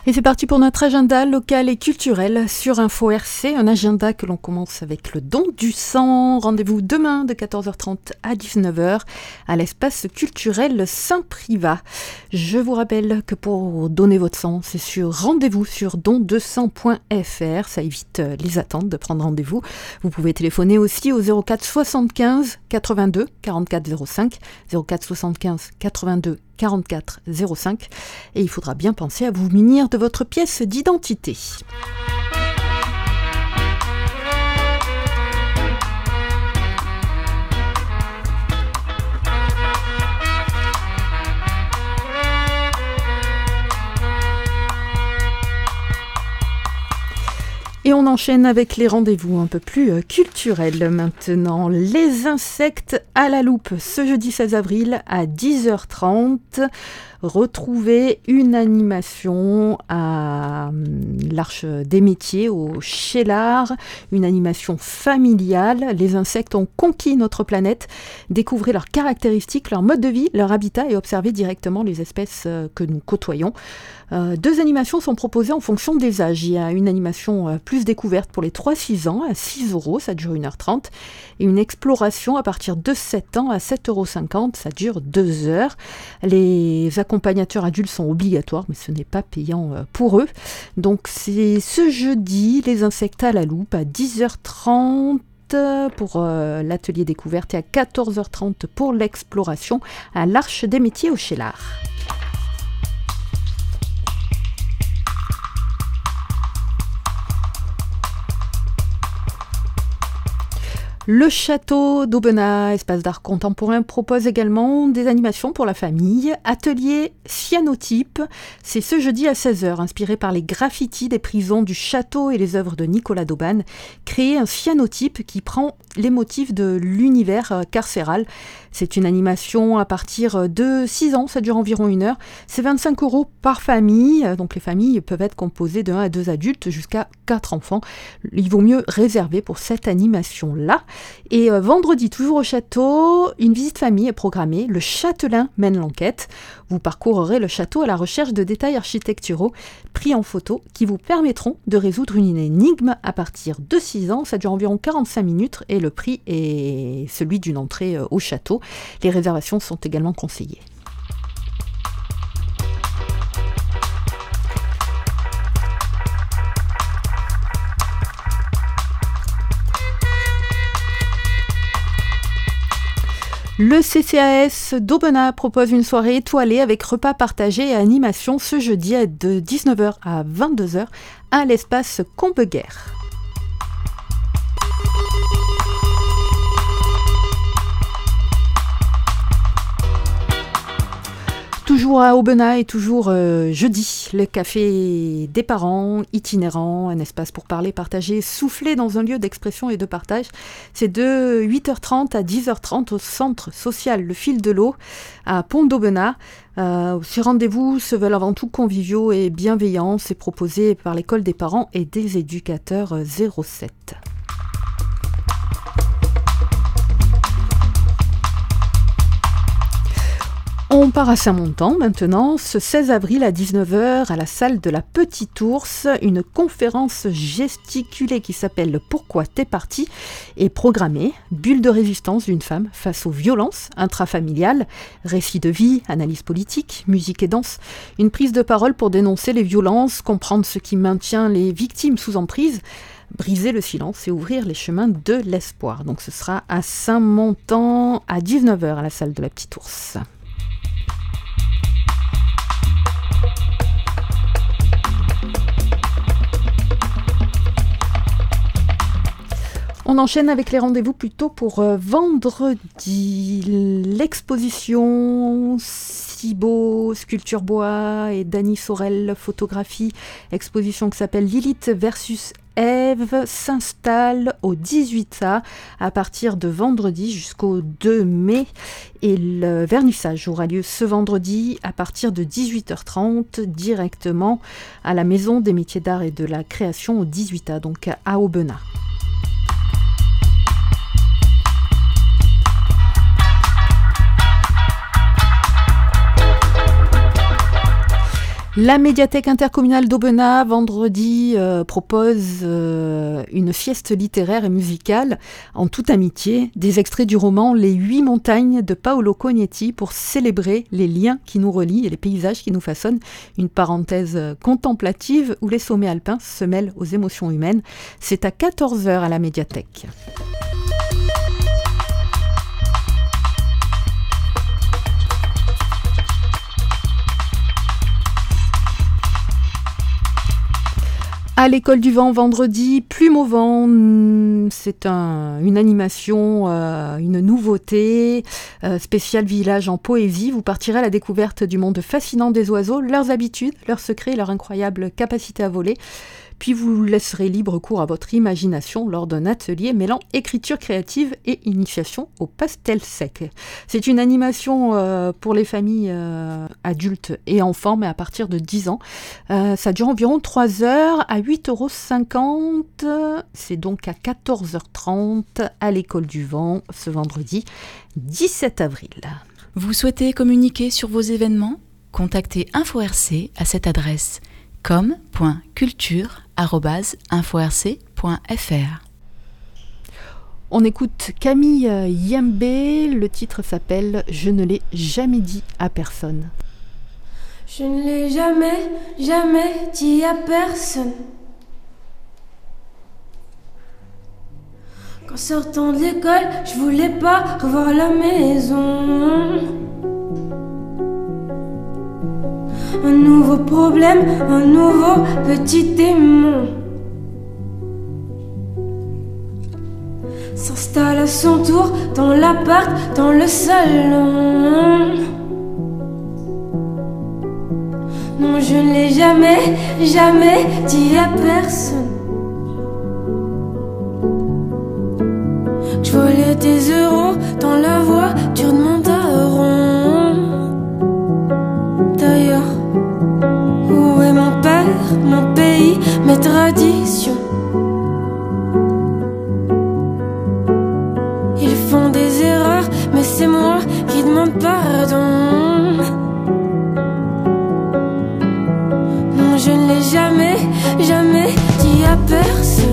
Et c'est parti pour notre agenda local et culturel sur Info RC, un agenda que l'on commence avec le don du sang. Rendez-vous demain de 14h30 à 19h à l'espace culturel Saint-Privat. Je vous rappelle que pour donner votre sang, c'est sur rendez-vous sur don2sang.fr. Ça évite les attentes de prendre rendez-vous. Vous pouvez téléphoner aussi au 04 75 82 44 05, 04 75 82 44 05, et il faudra bien penser à vous munir de votre pièce d'identité. Et on enchaîne avec les rendez-vous un peu plus culturels maintenant. Les insectes à la loupe, ce jeudi 16 avril à 10h30. Retrouvez une animation à l'Arche des Métiers au Cheylard, une animation familiale. Les insectes ont conquis notre planète. Découvrez leurs caractéristiques, leur mode de vie, leur habitat et observez directement les espèces que nous côtoyons. Deux animations sont proposées en fonction des âges. Il y a une animation plus découverte pour les 3-6 ans à 6€, ça dure 1h30. Et une exploration à partir de 7 ans à 7,50€, ça dure 2 heures. Les accompagnateurs adultes sont obligatoires, mais ce n'est pas payant pour eux. Donc c'est ce jeudi, les insectes à la loupe à 10h30 pour l'atelier découverte et à 14h30 pour l'exploration à l'Arche des Métiers au Cheylard. Le château d'Aubenas, espace d'art contemporain, propose également des animations pour la famille. Atelier cyanotype, c'est ce jeudi à 16h, inspiré par les graffitis des prisons du château et les œuvres de Nicolas d'Aubagne. Créer un cyanotype qui prend les motifs de l'univers carcéral. C'est une animation à partir de 6 ans, ça dure environ 1 heure. C'est 25€ par famille, donc les familles peuvent être composées de 1 à 2 adultes jusqu'à 4 enfants. Il vaut mieux réserver pour cette animation-là. Et vendredi, toujours au château, une visite famille est programmée. Le châtelain mène l'enquête. Vous parcourrez le château à la recherche de détails architecturaux pris en photo qui vous permettront de résoudre une énigme à partir de 6 ans. Ça dure environ 45 minutes et le prix est celui d'une entrée au château. Les réservations sont également conseillées. Le CCAS d'Aubenas propose une soirée étoilée avec repas partagés et animation ce jeudi de 19h à 22h à l'espace Combeguer. Toujours à Aubenas et toujours jeudi, le café des parents, itinérant, un espace pour parler, partager, souffler dans un lieu d'expression et de partage. C'est de 8h30 à 10h30 au centre social Le Fil de l'Eau à Pont d'Aubenas. Ces rendez-vous se veulent avant tout conviviaux et bienveillants. C'est proposé par l'école des parents et des éducateurs 07. On part à Saint-Montant maintenant, ce 16 avril à 19h à la salle de la Petite Ourse, une conférence gesticulée qui s'appelle « Pourquoi t'es parti ?» est programmée. Bulle de résistance d'une femme face aux violences intrafamiliales, récit de vie, analyse politique, musique et danse, une prise de parole pour dénoncer les violences, comprendre ce qui maintient les victimes sous emprise, briser le silence et ouvrir les chemins de l'espoir. Donc ce sera à Saint-Montant à 19h à la salle de la Petite Ourse. On enchaîne avec les rendez-vous plutôt pour vendredi. L'exposition Cibo, sculpture bois et Dany Sorel, photographie. Exposition qui s'appelle Lilith versus Ève s'installe au 18A à partir de vendredi jusqu'au 2 mai. Et le vernissage aura lieu ce vendredi à partir de 18h30 directement à la Maison des métiers d'art et de la création au 18A, donc à Aubenas. La médiathèque intercommunale d'Aubenas, vendredi, propose une fieste littéraire et musicale en toute amitié, des extraits du roman Les 8 montagnes de Paolo Cognetti pour célébrer les liens qui nous relient et les paysages qui nous façonnent. Une parenthèse contemplative où les sommets alpins se mêlent aux émotions humaines. C'est à 14h à la médiathèque. À l'école du vent, vendredi, Plume au vent, c'est une animation, une nouveauté, spéciale village en poésie. Vous partirez à la découverte du monde fascinant des oiseaux, leurs habitudes, leurs secrets, leur incroyable capacité à voler. Puis vous laisserez libre cours à votre imagination lors d'un atelier mêlant écriture créative et initiation au pastel sec. C'est une animation pour les familles adultes et enfants, mais à partir de 10 ans. Ça dure environ 3 heures à 8,50 €. C'est donc à 14h30 à l'école du vent ce vendredi 17 avril. Vous souhaitez communiquer sur vos événements ? Contactez InfoRC à cette adresse com.culture@inforc.fr. On écoute Camille Yambé, le titre s'appelle « Je ne l'ai jamais dit à personne ». Je ne l'ai jamais dit à personne. Qu'en sortant de l'école, je voulais pas revoir la maison. Un nouveau problème, un nouveau petit démon s'installe à son tour dans l'appart, dans le salon. Non, je ne l'ai jamais dit à personne. Je volais des euros dans la voiture de mon daron. D'ailleurs, où est mon père, mon pays, mes traditions? Ils font des erreurs, mais c'est moi qui demande pardon. Non, je ne l'ai jamais dit à personne.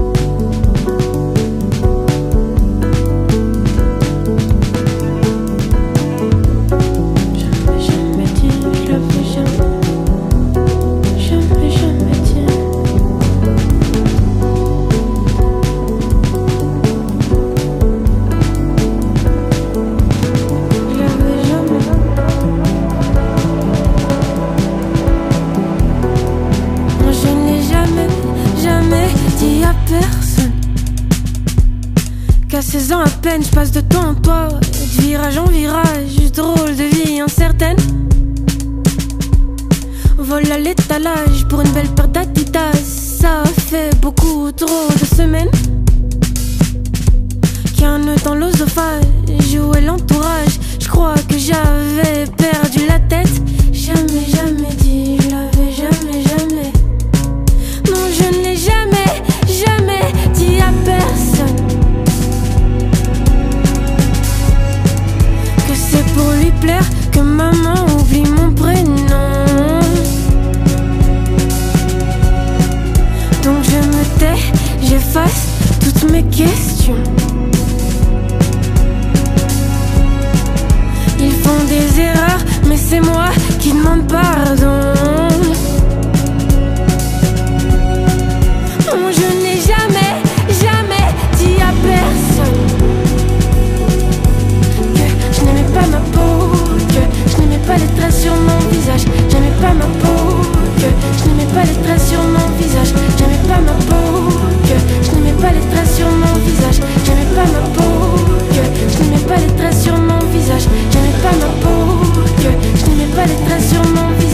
Qu'à 16 ans à peine, je passe de toi en toi, de virage en virage, drôle de vie incertaine. Vol à l'étalage pour une belle paire d'Adidas, ça fait beaucoup trop de semaines. Qu'un nœud dans l'osophage, où est l'entourage? Je crois que j'avais perdu la tête. Jamais dit, je l'avais jamais. Non, je ne l'ai jamais dit à personne. Que c'est pour lui plaire que maman oublie mon prénom. Donc je me tais, j'efface toutes mes questions. Ils font des erreurs, mais c'est moi qui demande pardon. Non, je n'ai jamais dit à personne que je n'aimais pas ma peau, que je n'aimais pas les traits sur mon visage. J'aimais pas ma peau, que je n'aimais pas les traits sur mon visage. J'aimais pas ma peau, que je n'aimais pas les traits sur mon visage. J'aimais pas ma peau, que je n'aimais pas les traits sur mon visage. J'aimais pas ma peau, que je n'aimais pas les traits sur mon visage.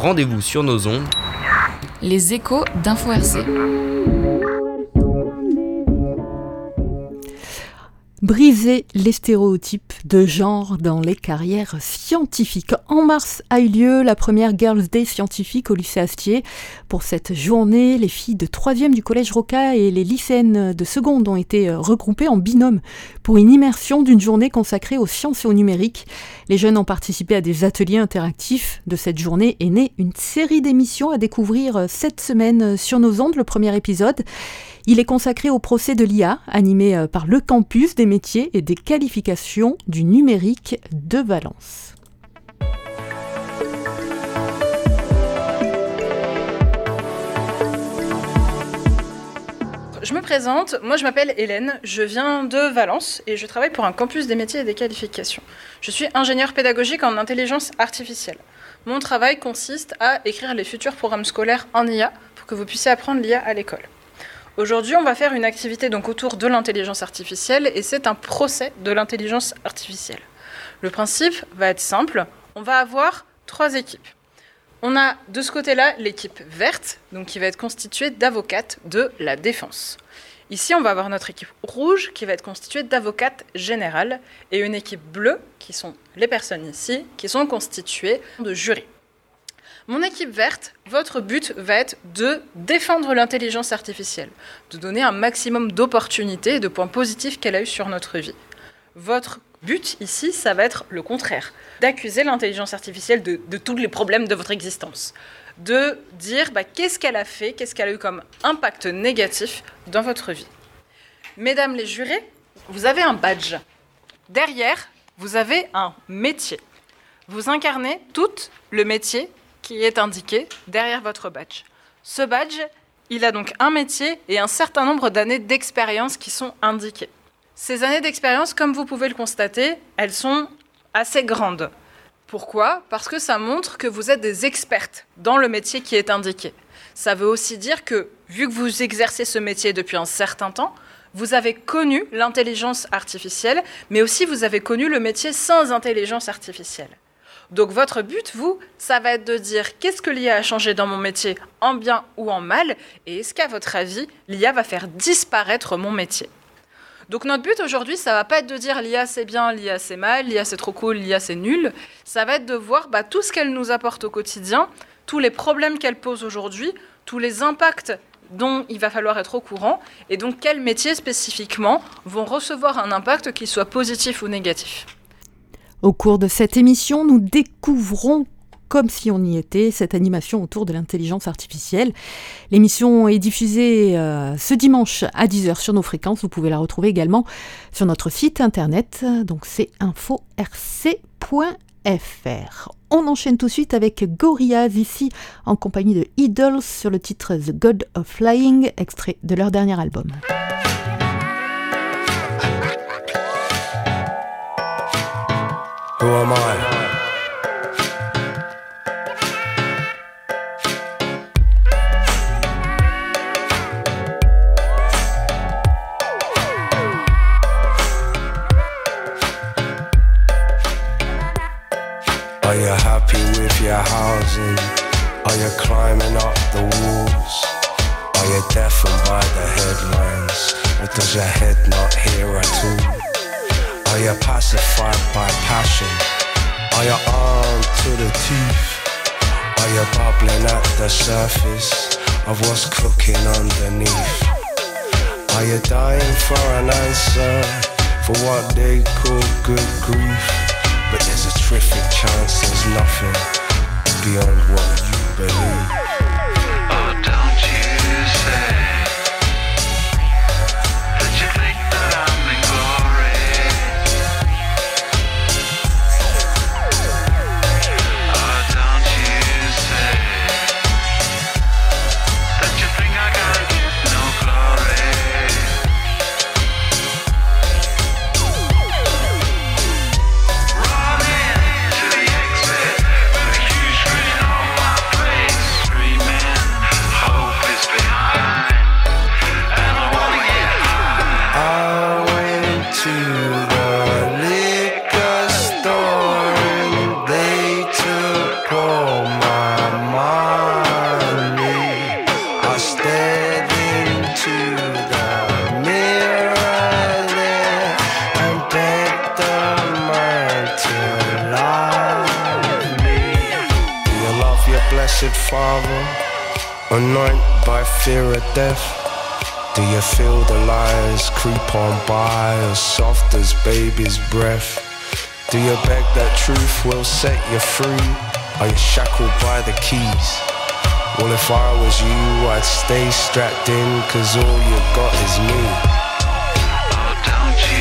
rendez-vous sur nos ondes. Les échos d'Info RC. Briser les stéréotypes de genre dans les carrières scientifiques. En mars a eu lieu la première Girls' Day scientifique au lycée Astier. Pour cette journée, les filles de 3e du collège Roca et les lycéennes de seconde ont été regroupées en binôme pour une immersion d'une journée consacrée aux sciences et au numérique. Les jeunes ont participé à des ateliers interactifs. De cette journée est née une série d'émissions à découvrir cette semaine sur nos ondes. Le premier épisode, il est consacré au procès de l'IA, animé par le campus des métiers et des qualifications du numérique de Valence. Je me présente, moi je m'appelle Hélène, je viens de Valence et je travaille pour un campus des métiers et des qualifications. Je suis ingénieure pédagogique en intelligence artificielle. Mon travail consiste à écrire les futurs programmes scolaires en IA pour que vous puissiez apprendre l'IA à l'école. Aujourd'hui, on va faire une activité donc autour de l'intelligence artificielle et c'est un procès de l'intelligence artificielle. Le principe va être simple, on va avoir 3 équipes. On a de ce côté-là l'équipe verte, donc qui va être constituée d'avocates de la défense. Ici, on va avoir notre équipe rouge qui va être constituée d'avocates générales et une équipe bleue, qui sont les personnes ici, qui sont constituées de jurys. Mon équipe verte, votre but va être de défendre l'intelligence artificielle, de donner un maximum d'opportunités et de points positifs qu'elle a eu sur notre vie. Votre but ici, ça va être le contraire, d'accuser l'intelligence artificielle de tous les problèmes de votre existence, de dire qu'est-ce qu'elle a fait, qu'est-ce qu'elle a eu comme impact négatif dans votre vie. Mesdames les jurés, vous avez un badge. Derrière, vous avez un métier. Vous incarnez tout le métier qui est indiqué derrière votre badge. Ce badge, il a donc un métier et un certain nombre d'années d'expérience qui sont indiquées. Ces années d'expérience, comme vous pouvez le constater, elles sont assez grandes. Pourquoi ? Parce que ça montre que vous êtes des expertes dans le métier qui est indiqué. Ça veut aussi dire que, vu que vous exercez ce métier depuis un certain temps, vous avez connu l'intelligence artificielle, mais aussi vous avez connu le métier sans intelligence artificielle. Donc votre but, vous, ça va être de dire qu'est-ce que l'IA a changé dans mon métier, en bien ou en mal, et est-ce qu'à votre avis, l'IA va faire disparaître mon métier ? Donc notre but aujourd'hui, ça va pas être de dire l'IA c'est bien, l'IA c'est mal, l'IA c'est trop cool, l'IA c'est nul. Ça va être de voir tout ce qu'elle nous apporte au quotidien, tous les problèmes qu'elle pose aujourd'hui, tous les impacts dont il va falloir être au courant, et donc quels métiers spécifiquement vont recevoir un impact qui soit positif ou négatif. Au cours de cette émission, nous découvrons, comme si on y était, cette animation autour de l'intelligence artificielle. L'émission est diffusée ce dimanche à 10h sur nos fréquences. Vous pouvez la retrouver également sur notre site internet, donc c'est info-rc.fr. On enchaîne tout de suite avec Gorillaz, ici en compagnie de Idols sur le titre The God of Flying, extrait de leur dernier album. Who am I? Are you happy with your housing? Are you climbing up the walls? Are you deafened by the headlines? Or does your head not hear at all? Are you pacified by passion? Are you armed to the teeth? Are you bubbling at the surface of what's cooking underneath? Are you dying for an answer for what they call good grief? But there's a terrific chance there's nothing beyond what you believe. Oh, don't you say that you think that I'm in glory? Oh, don't you say that you think I got no glory? Running to the exit with you screaming on my face. blessed Father, anointed by fear of death? Do you feel the lies creep on by as soft as baby's breath? Do you beg that truth will set you free? Are you shackled by the keys? Well, if I was you, I'd stay strapped in, 'cause all you got is me. Oh, don't you